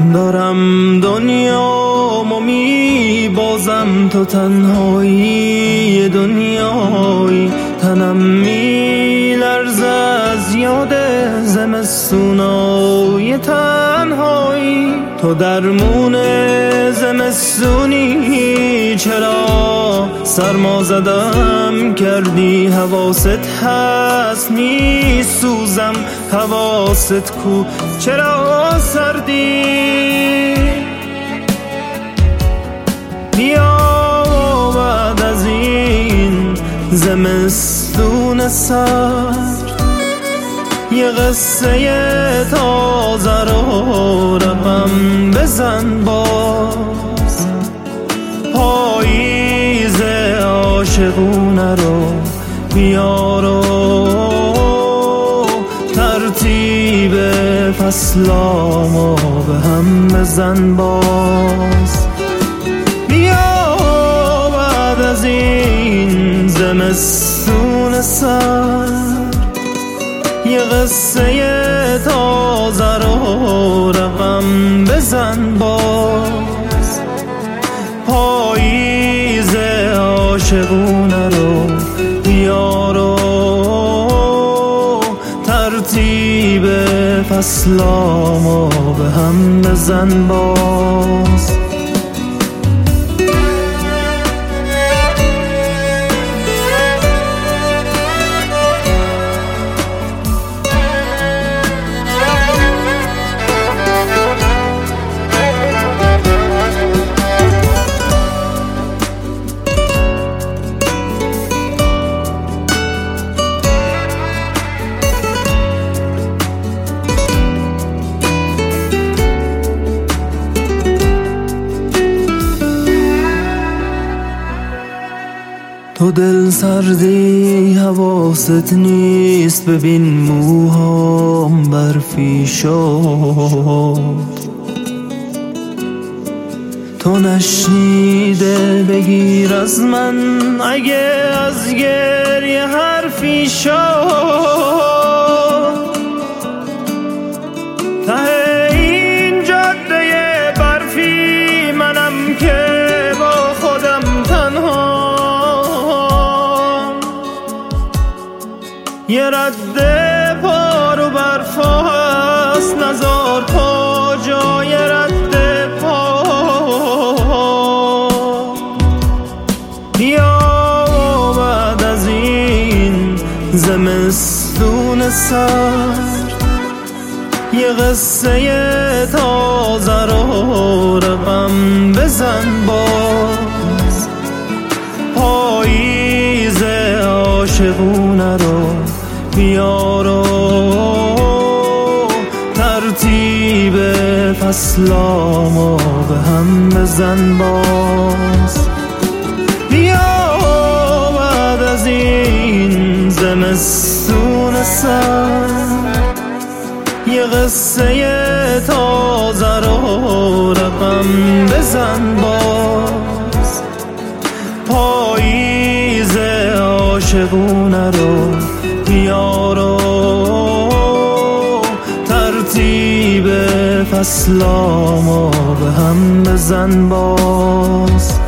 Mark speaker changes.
Speaker 1: دارم دنیامو میبازم، تو تنهایی دنیایی. تنم میلرزه از یاد زمستونای تنهایی. تو درمون زمستونی، چرا سرما زدم کردی؟ حواست هست میسوزم، حواست کو؟ چرا سردی؟ بیا بعد از این زمستون سرد، یه قصه تازه رو رقم بزن باز. پاییز عاشقونه رو بیار و ترتیب فصلامو به هم بزن باز. بیا بعد از این زمستون سرد، یه قصه تازه رو رقم بزن باز. پاییز عاشقونه رو بیار و ترتیب فصلامو به هم بزن باز. تو دل سردی حواست نیست، ببین موهام برفی شد. تو نشنیده بگیر از من، اگه از گریه حرفی شد. ته این جاده برفی منم که با خودم تنها. یه رد پا رو برف هست، نزار پا جای رد پا. بیا بعد از این زمستون سرد، یه قصه تازه رو رقم بزن باز. پاییز عاشقونه رو بیار و ترتیب فصلامو به هم بزن باز. بیا بعد از این زمستون سرد، یه قصه تازه رو رقم بزن باز. پاییز عاشقونه رو بیار و ترتیب فصلامو به هم بزن باز.